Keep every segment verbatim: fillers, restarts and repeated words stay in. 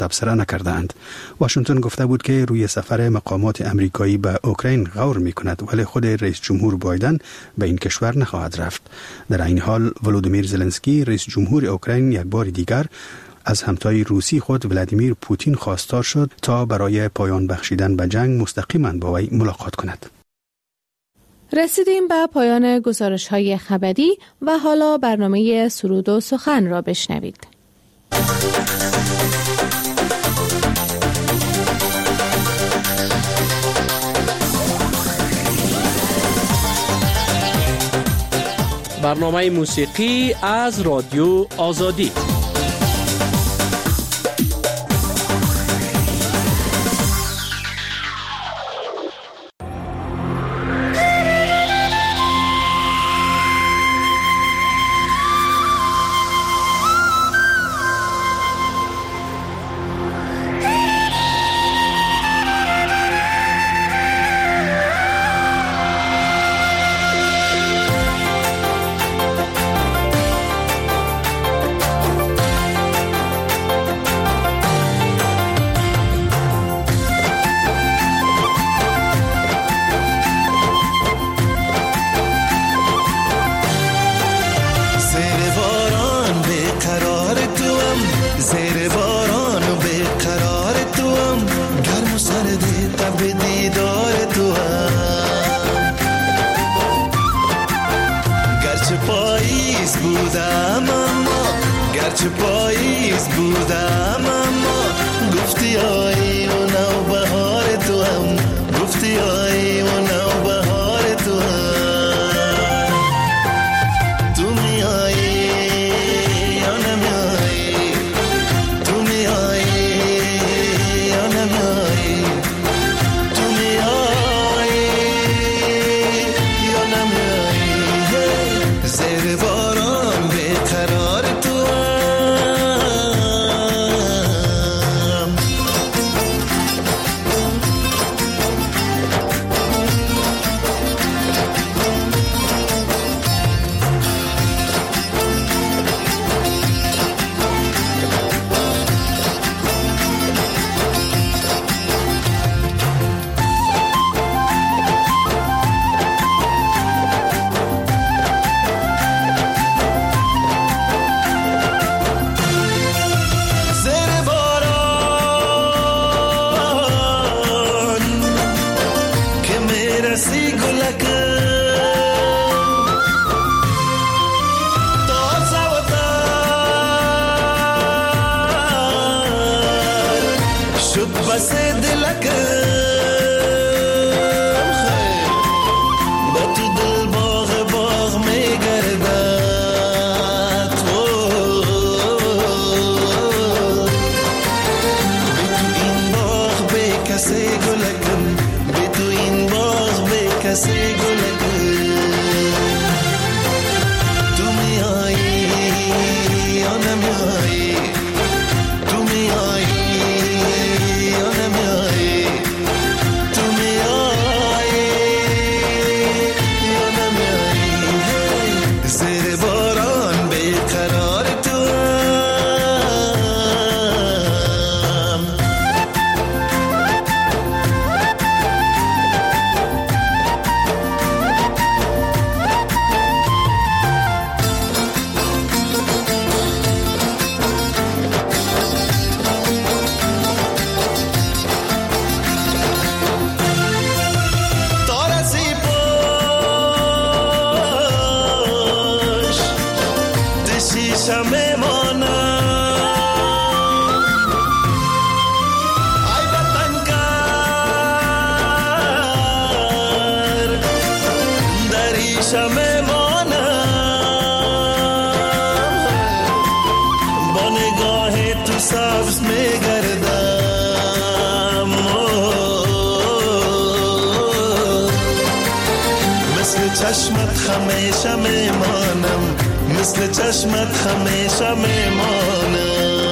تبصره نکردند. واشنگتن گفته بود که روی سفر مقامات امریکایی به اوکراین غور می‌کند، ولی خود رئیس جمهور بایدن به این کشور نخواهد رفت. در این حال ولودیمیر زلنسکی رئیس جمهور اوکراین یک بار دیگر از همتای روسی خود ولادیمیر پوتین خواستار شد تا برای پایان بخشیدن به جنگ مستقیما با وی ملاقات کند. رسیدیم به پایان گزارش‌های خبری و حالا برنامه سرود و سخن را بشنوید. برنامه موسیقی از رادیو آزادی. گرچه پاییز بودم اما گفتی آی و نوبهار تو هم، گفتی آی و نوبهار تو هم. تو میایی یا نمیایی، تو میایی یا نمیایی، تو میایی یا نمیایی. زیر باران بیقرار تو چشمت همیشه میمانم، مثل چشمت همیشه میمانم.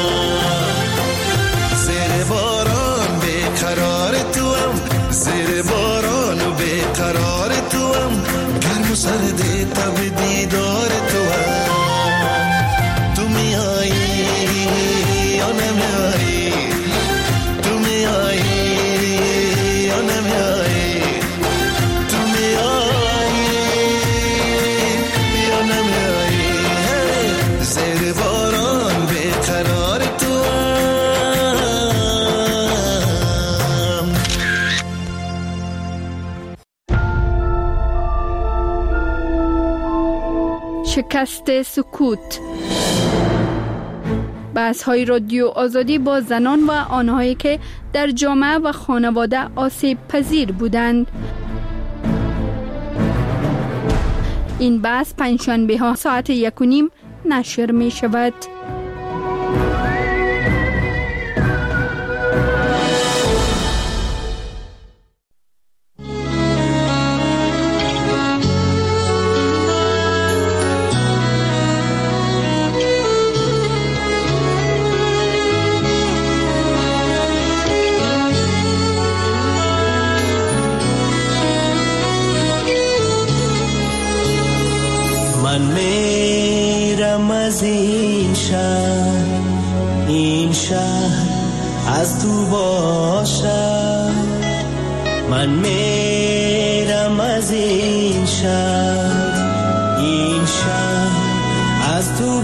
زیر باران بیقرار تو هم، زیر باران و بیقرار تو هم، گرم و سردی تب دیدار تو هم. تو میایی یا نمیایی، شکست سکوت. بحث های رادیو آزادی با زنان و آنهایی که در جامعه و خانواده آسیب پذیر بودند. این بحث پنجشنبه ها ساعت یک و نیم نشر می شود. من میرم از این شهر، این شهر از تو باشد. من میرم از این شهر، این شهر از تو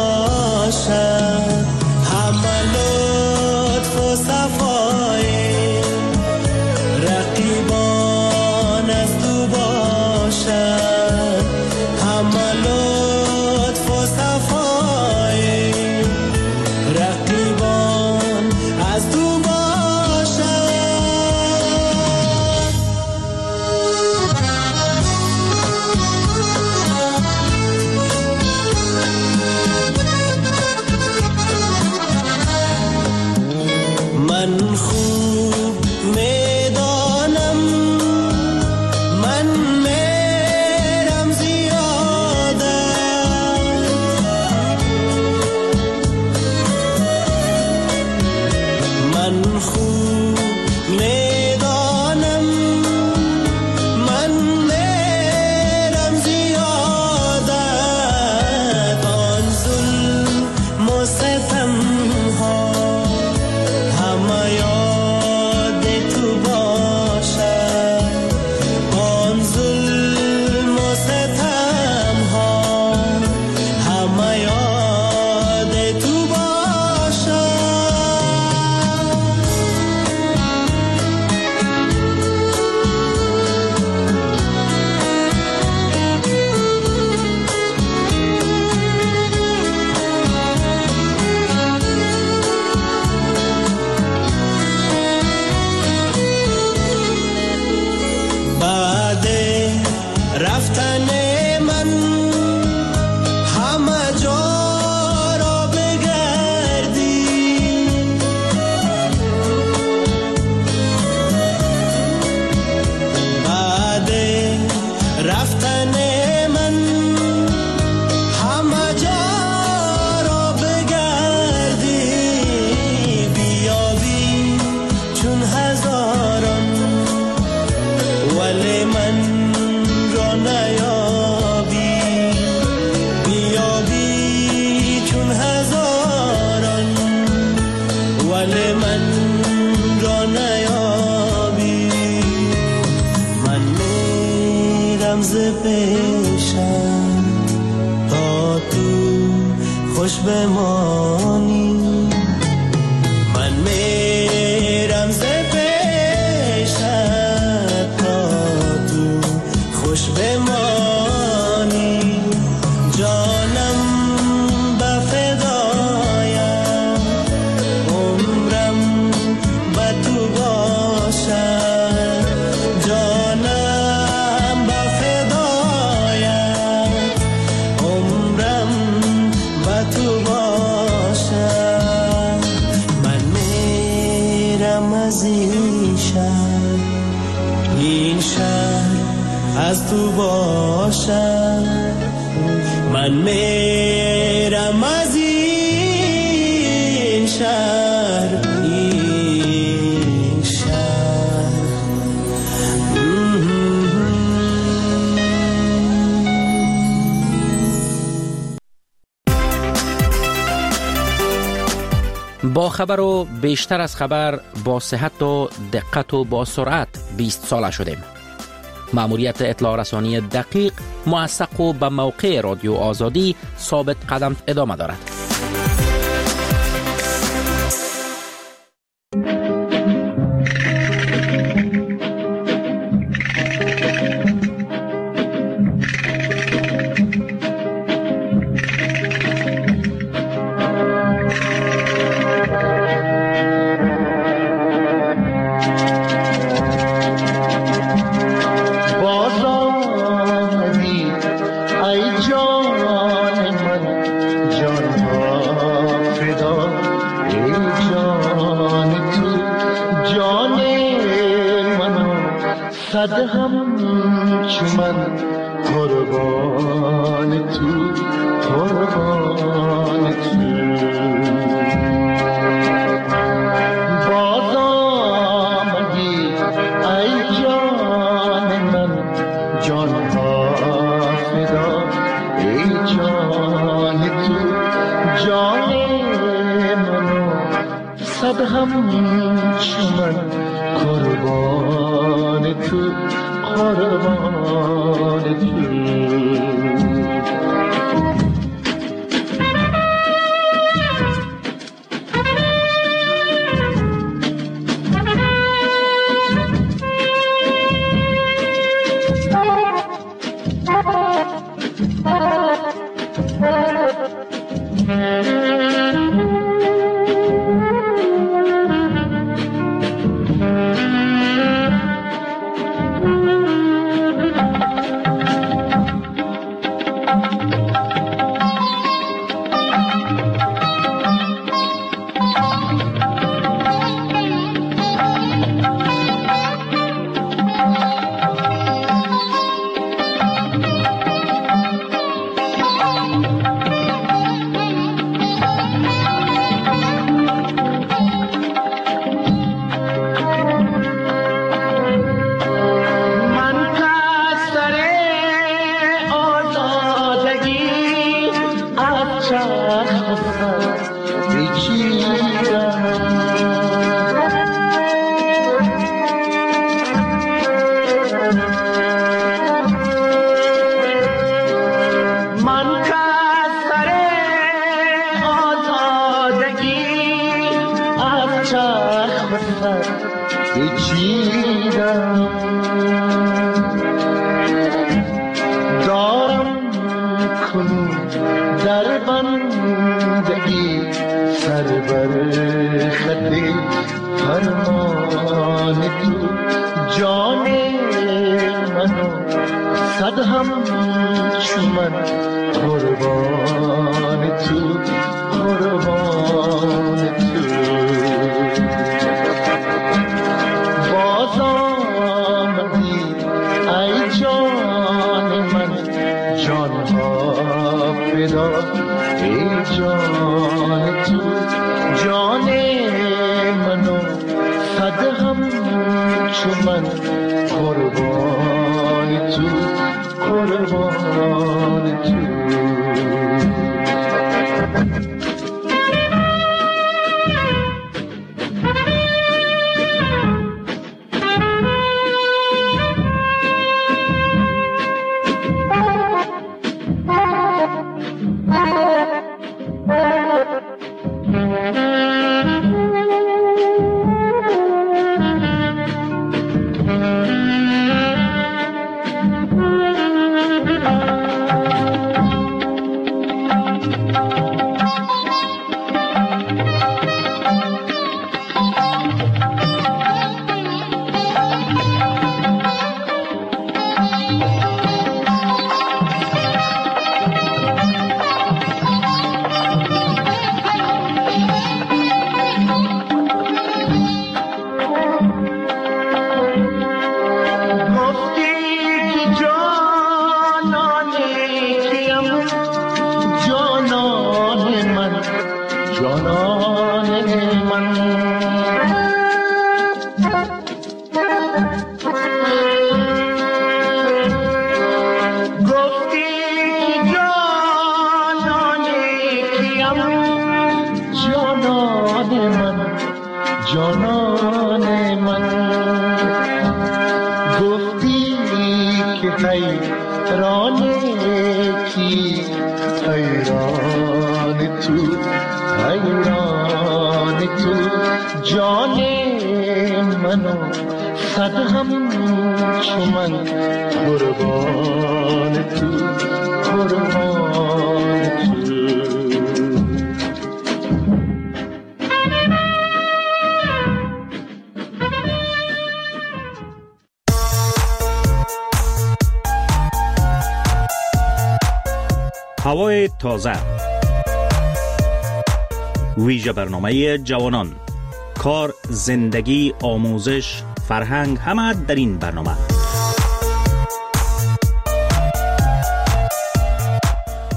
باشد. همه لطف و صفای رقیبان از تو باشد. خوش بمانی. من میرم ز پیشت تا تو خوش بمانی. جانم به فدایم، عمرم به تو باشد. جانم به فدایم، عمرم به تو باشد. من میرم از این شهر، این شهر از تو باشد. من میرم از این شهر، این شهر. با خبر و بیشتر از خبر، با صحت و دقت و با سرعت بیست ساله شدیم. مأموریت اطلاع رسانی دقیق، موثق و به موقع رادیو آزادی ثابت قدم ادامه دارد. صد همچو من قربان تو، قربان تو. باز آمدی ای جان من، جان ها فدا ای جان تو، جان منو صد همچو من قربان تو، قربان تو. هوای تازه، ویژه برنامه جوانان، کار، زندگی، آموزش، فرهنگ، همه در این برنامه.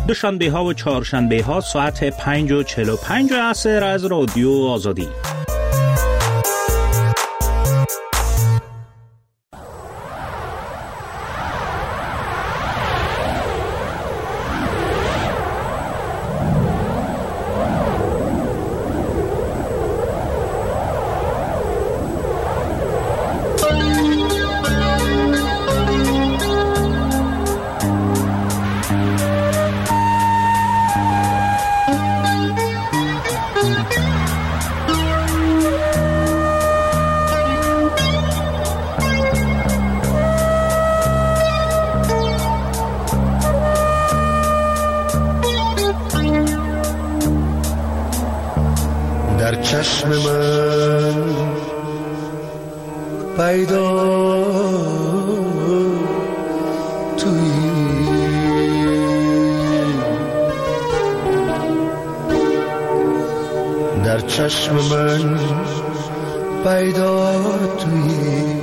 دوشنبه ها و چهارشنبه ها ساعت پنج و چهل و پنج عصر از رادیو آزادی. در چشم من پیدا تویی، در چشم من پیدا تویی،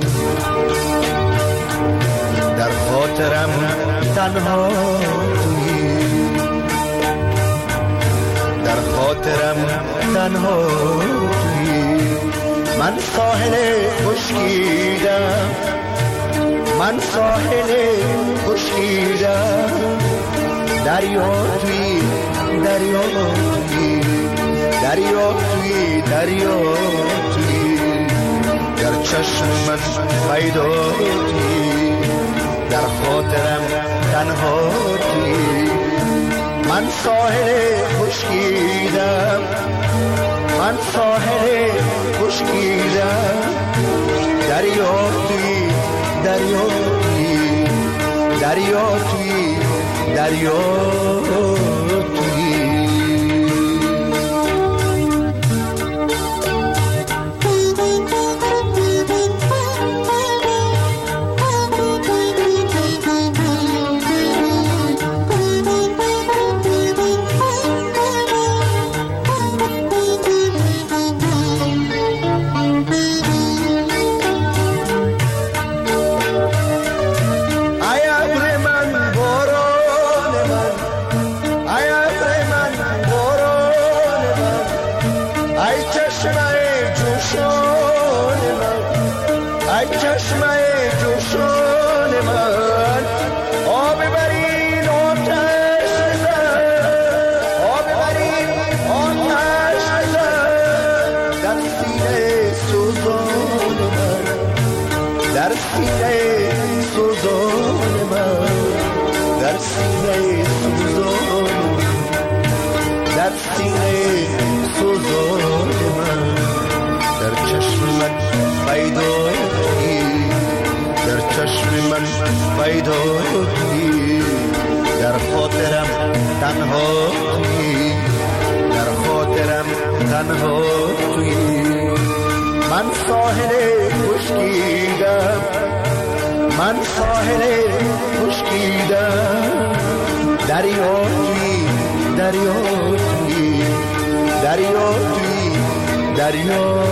در خاطرم تنها تویی، در خاطرم تنها تویی. من ساحل خشکیدم، من ساحل خشکیدم، دریا تویی، دریا تویی، دریا تویی، دریا تویی. در چشم من پیدا تویی، در خاطرم تنها تویی. من ساحل خشکیدم، من ساحل خشکیدم، دریا تویی، دریا تویی، دریا تویی، دریا تویی. در خاطرم تنها تویی، در خاطرم تنها تویی. من ساحل خشکیدم، من ساحل خشکیدم، دریا تویی، دریا تویی، دریا تویی، دریا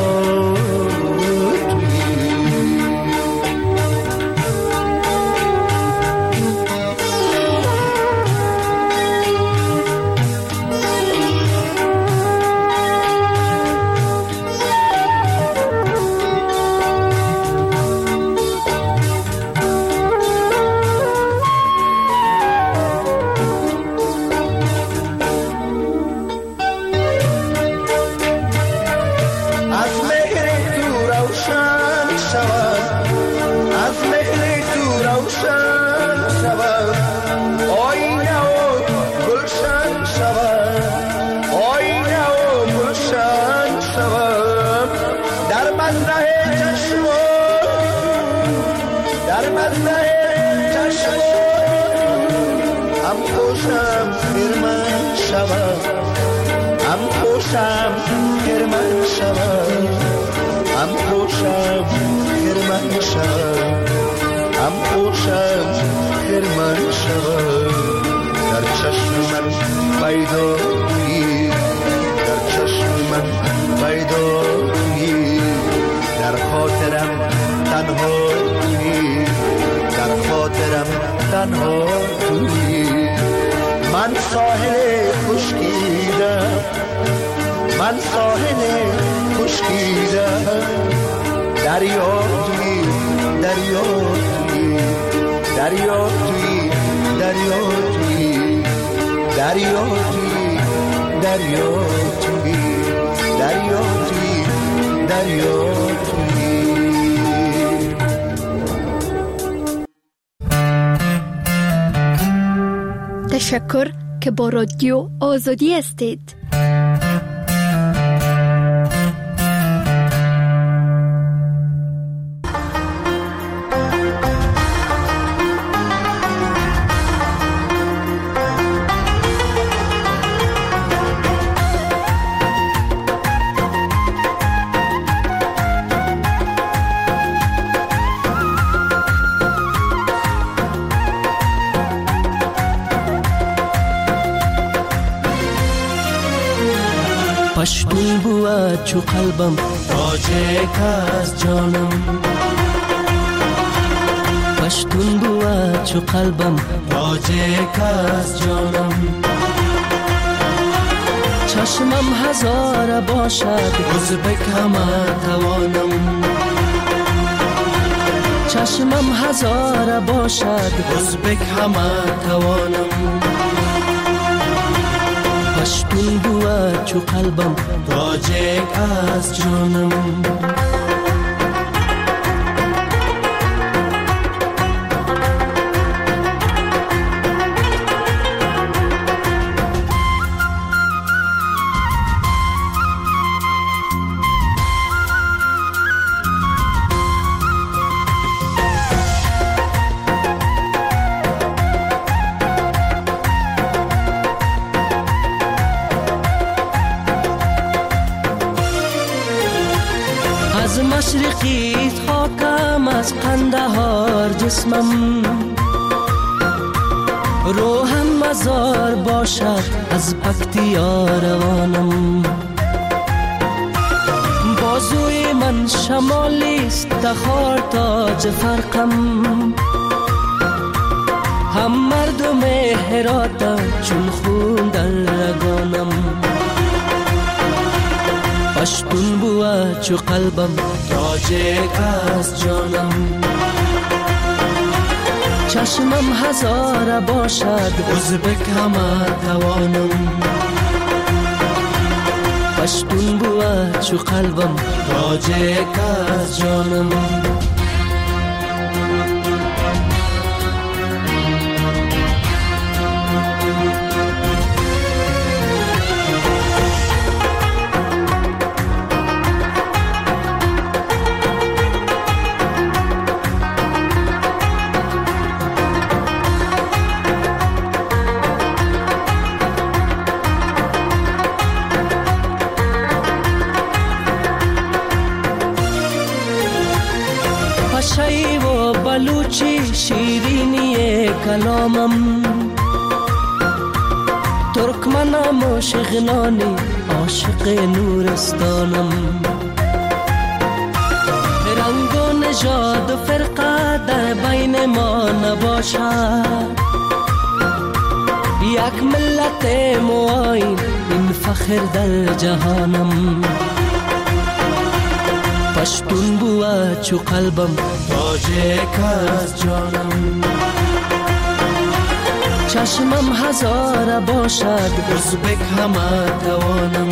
من ساحل خشکیدم، من ساحل خشکیدم، دریا توی دریا توی دریا توی دریا توی دریا توی دریا توی دریا توی دریا توی. تشکر که با رادیو آزادی هستید. پشتون بود چو قلبم تاجک از جانم، پشتون بود چو قلبم تاجک از جانم. چشمم هزار باشد ازبک همه توانم، چشمم هزار باشد ازبک همه توانم. پشتون بود چو قلبم تاجک از جانم. مشرقیت خاکم از قندهار جسمم، روحم مزار باشد از بختیا روانم. بازوی من شمالیست تخار تاج فرقم، هم مردم هراتم چون خون در رگانم. پشتون بود چو قلبم تاجک از جانم، چشمم هزار باشد ازبک همه توانم. پشتون بود چو قلبم تاجک از جانم. شی و بلوچی شیرینی کلامم، ترکمنم و شغنانی عاشق نورستانم. رنگ و نژاد و فرقه در بین ما نباشد، یک ملت موین این فخر در جهانم. پشتون بود چو قلبم تاجک از جانم، چشمم هزار باشد ازبک همه توانم.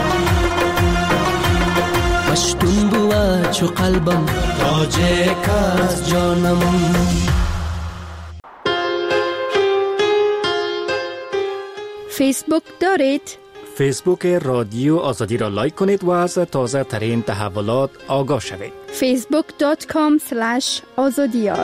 پشتون بود چو قلبم تاجک از جانم. فیسبوک دارید؟ فیسبوک رادیو آزادی را لایک کنید و از تازه ترین تحولات آگاه شوید. فیسبوک دات کام اسلش آزادیار.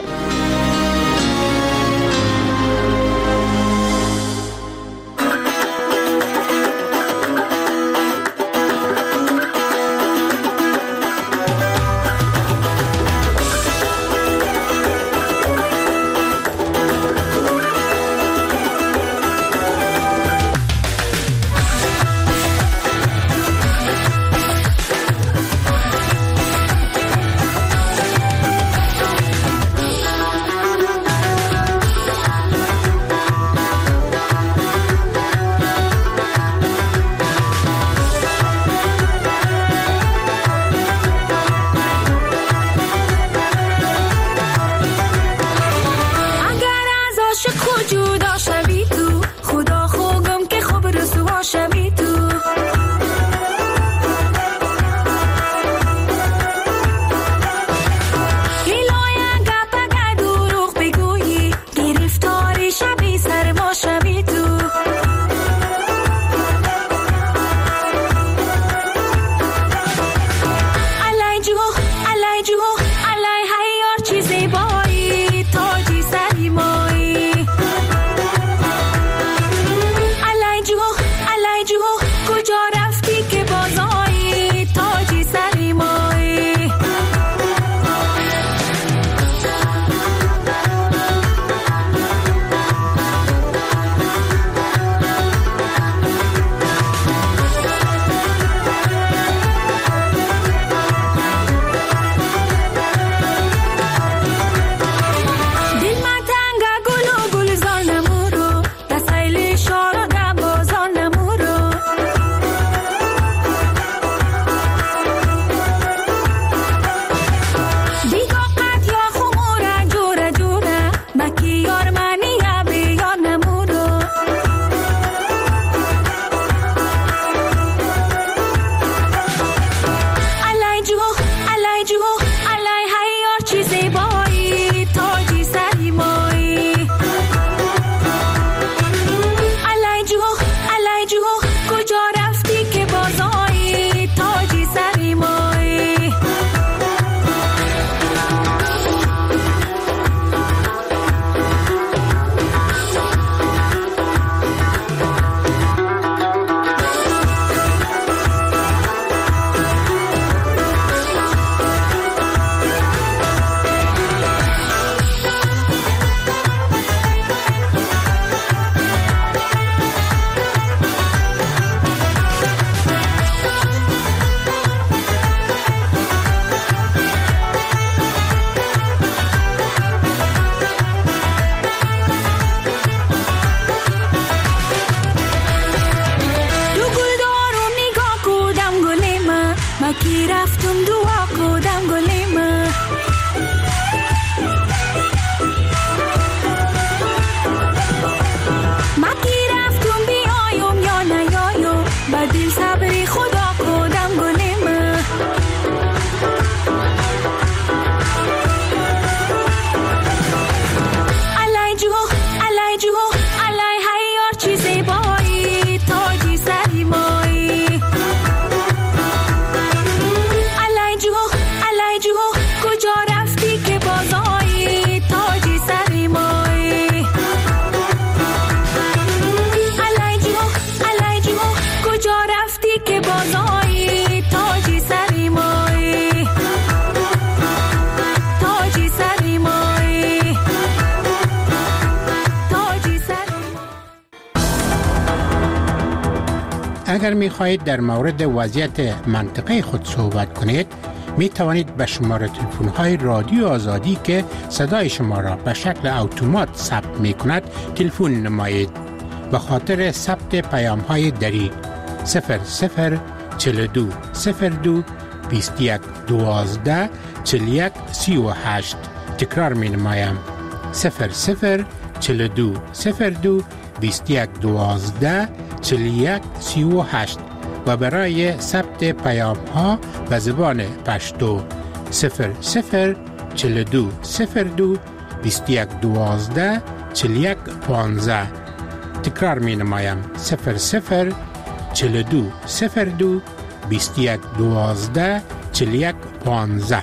اگر می خواهید در مورد وضعیت منطقه خود صحبت کنید، می توانید به شماره تلفن های رادیو آزادی که صدای شما را به شکل اتومات ثبت می کند تلفن نمایید. به خاطر ثبت پیام های دری صفر صفر چهل و دو صفر دو بیست و یک دوازده چهل و یک سی و هشت. تکرار می نمایم صفر صفر چهل و دو صفر دو بیست و یک دوازده چهل و یک سی و هشت و برای ثبت پیام ها به زبان پشتو صفر صفر چهل و دو صفر دو بیست و یک دوازده چهل و یک پانزده. تکرار می نمایم صفر صفر چهل و دو صفر دو بیست و یک دوازده چهل و یک پانزده.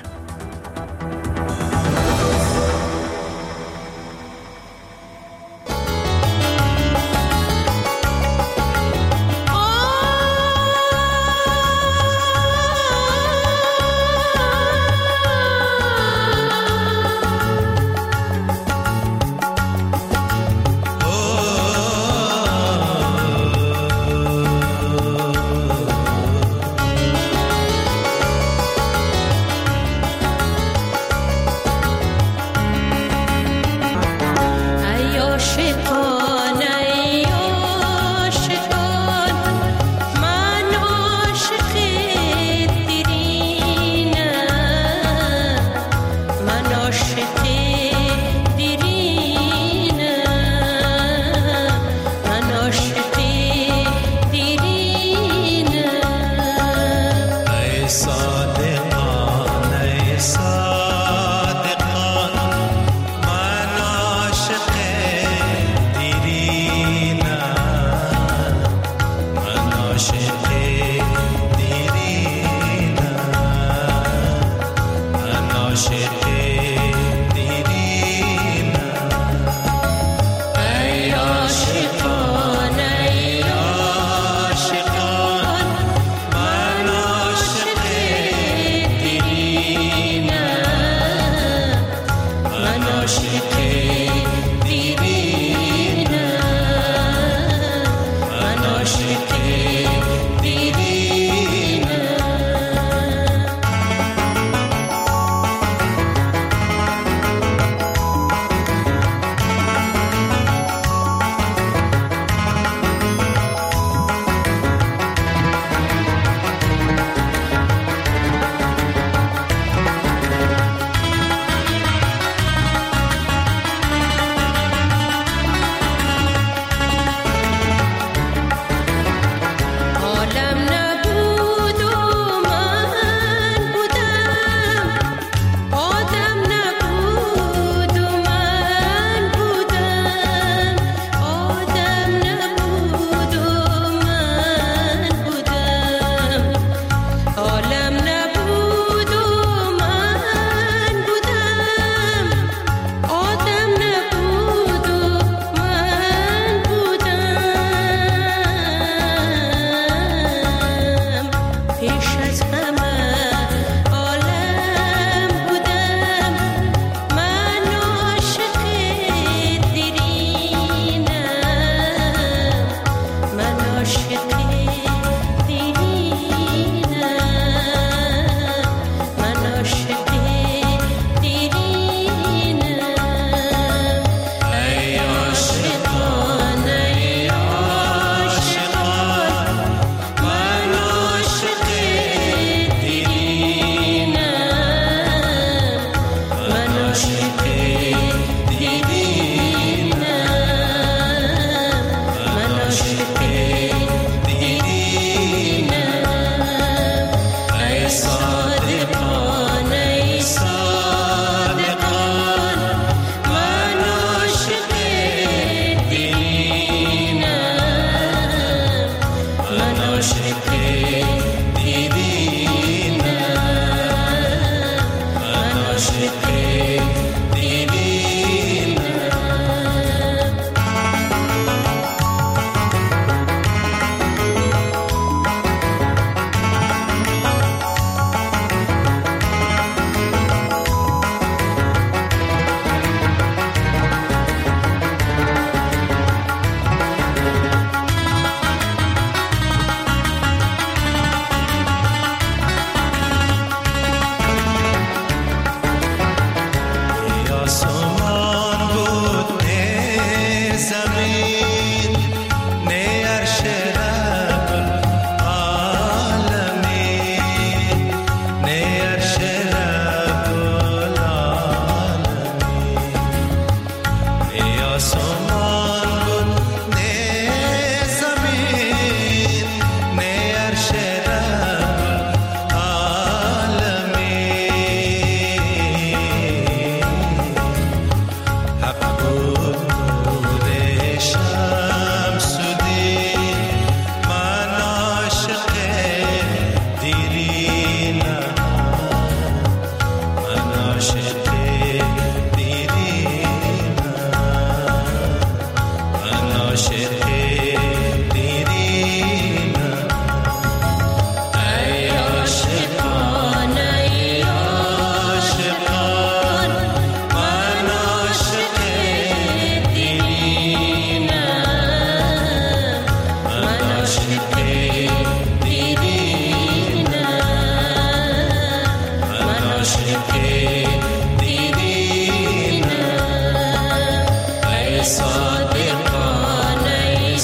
عاشقی دیدی نه ای صادقان ای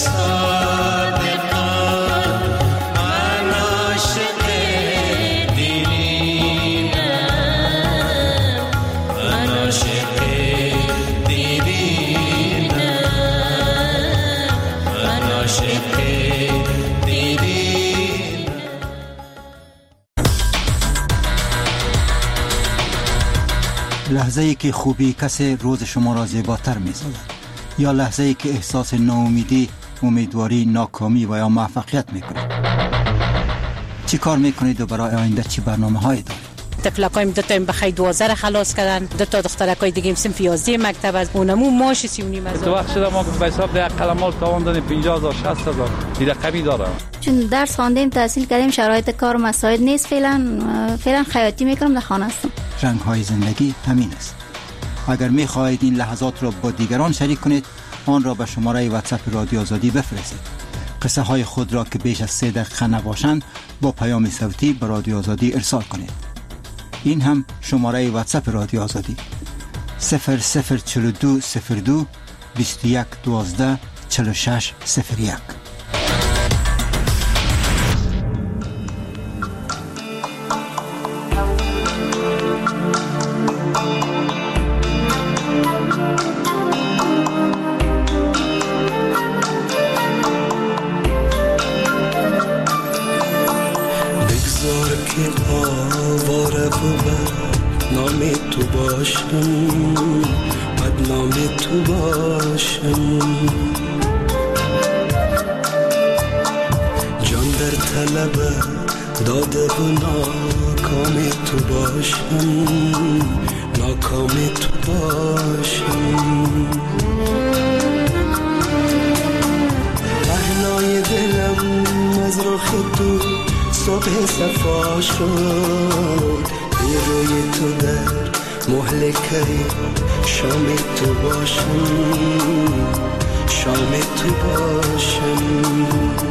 صادقان من عاشقی دیدی نه من عاشقی دیدی نه من عاشقی دیدی. لحظه ای که خوبی کسی روز شما را زیباتر می سازد، یا لحظه ای که احساس ناامیدی، امیدواری، ناکامی و یا موفقیت می کنید. چی کار می کنید و برای آینده چی برنامه هایی دارید؟ تفلکایم دو تا بخی دوازده را خلاص کردن، دو تا دخترکای دیگه صنف یازده مکتب از اونمو ماش سی و نیم هزار. تو وقت شده ما به حساب ده قلمال تاوان دادیم پنجاه هزار شصت هزار دیده قمی داره. چون درس خواندیم تحصیل کردیم شرایط کار مساعد نیست، فعلا فعلا خیاطی میکنم، در خانه هستم. رنگ های زندگی همین است. اگر می خواهید این لحظات را با دیگران شریک کنید، آن را به شماره واتساپ رادیو آزادی بفرستید. قصه های خود را که بیش از سه دقیقه نباشند با پیام صوتی به رادیو آزادی ارسال کنید. این هم شماره واتساپ رادیو آزادی صفر صفر چهل و دو صفر دو بیست و یک دوازده چهل و شش صفر یک. داده و ناکام تو باشم، ناکام تو باشم. پهنای دلم از رخ تو صبح صفا شد، بی روی تو در مهلکه شام تو باشم، شام تو باشم.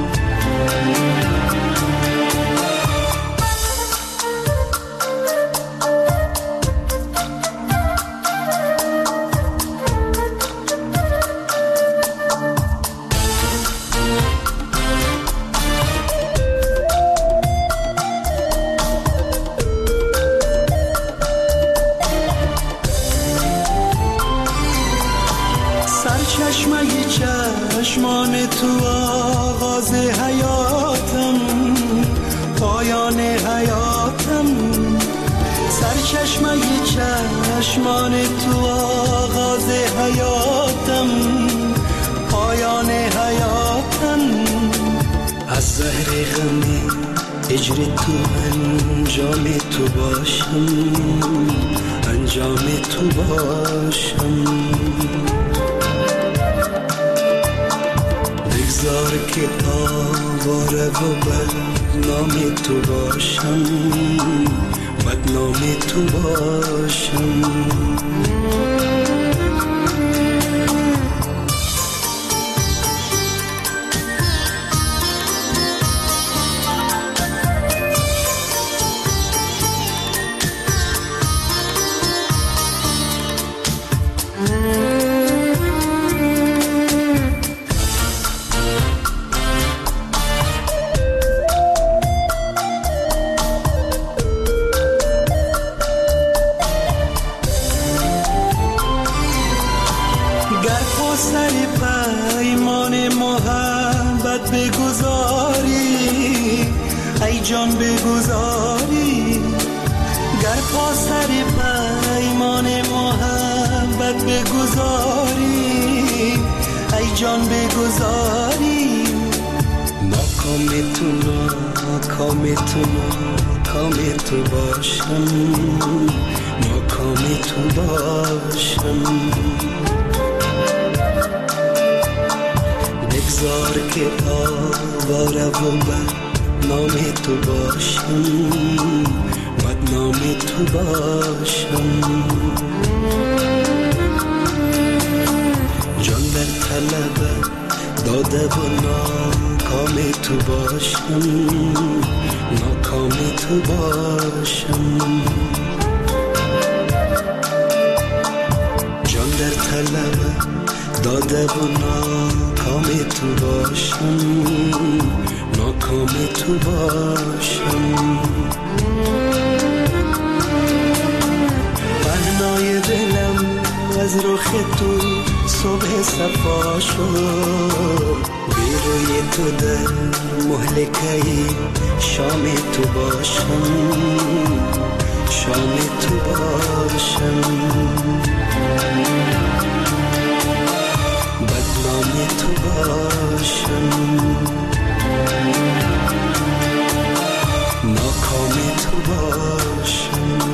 چشمان تو آغاز حیاتم، پایان حیاتم. سرچشمه چشمان تو آغاز حیاتم، پایان حیاتم. از زهر غمی اجر تو انجام تو باشم، انجام تو باشم. بگذار که آواره و بدنام تو باشم، بدنام تو باشم. جان بگذاری، گر پا سر پیمان محبت بگذاری، ای جان بگذاری. ناکام تو ناکام تو ناکام تو باشم، ناکام تو باشم. بگذار که آواره و بد نام تو باشم، بدنام تو باشم. جان در طلب داده و ناکام تو باشم، ناکام تو باشم. آماده و ناکام تو باشم، ناکام تو باشم. پهنای دلم از رخ تو صبح صفا شد، بی روی تو در مهلکه شام تو باشم، شام تو باشم. بدنام تو باشم، ناکام تو باشم.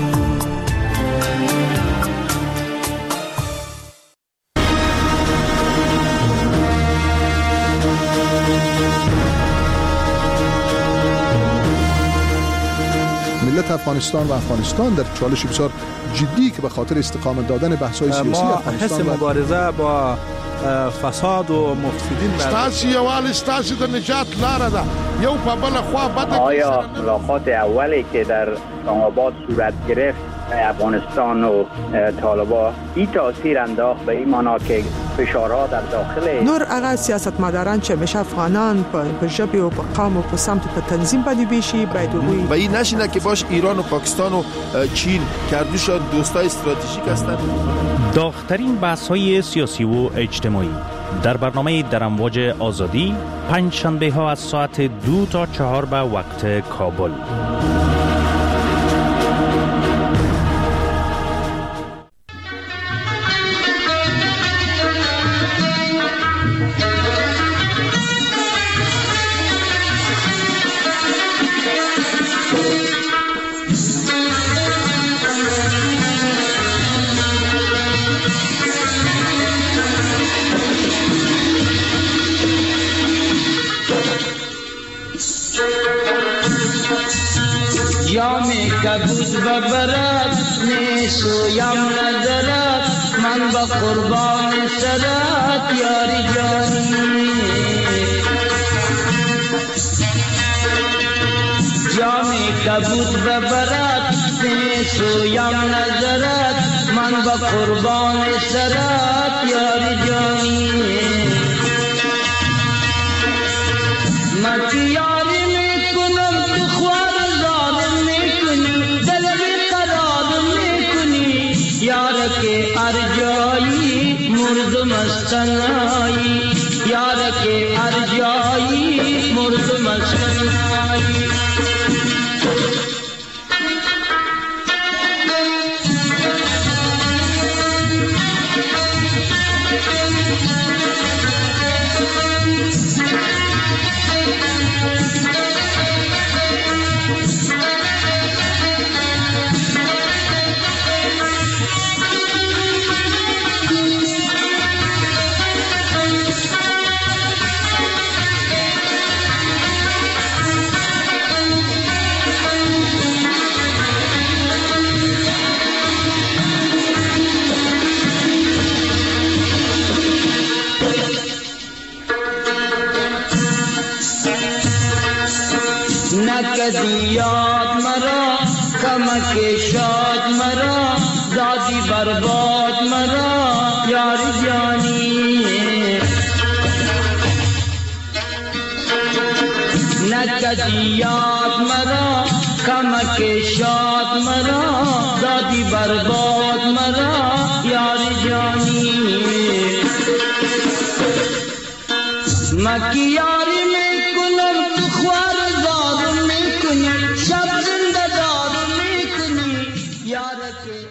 ملت افغانستان و افغانستان در چالش بسیار جدی که به خاطر استقامت دادن بحث‌های سیاسی افغانستان حس مبارزه با فساد و مفسدین ستاسي یوال ستاسي د نجات لاره ده یو په بل خوا بد. آیا ملاقات اولی که در اسلام آباد صورت گرفت افغانستان و طالبان این تاثیر انداخت به این معنا که فشارها در داخل نور هغه سیاستمداران چې مشه افغانان په ژبه او په قوم او په سمت په تنظیم باندې بشي باید وي و این نشینه که باش ایران و پاکستان و چین کردوشان دوستای استراتژیک هستند. داغ‌ترین بحث‌های سیاسی و اجتماعی در برنامه در امواج آزادی پنج شنبه ها از ساعت دو تا چهار به وقت کابل. کبود ببرد نیسویم نظرت من با قربان سرت یاری جانی جامی کبود ببرد نیسویم نظرت من با قربان سرت یاری جانی من یاری میکنم تو خوار یار کے ارجائی مرد مستنائی یار کے ارجائی مرد مستنائی نکدی یاد مرا کمک شاد مرا دادی برباد مرا یار جانی نکدی یاد مرا کمک شاد مرا دادی برباد مرا یار جانی مکیا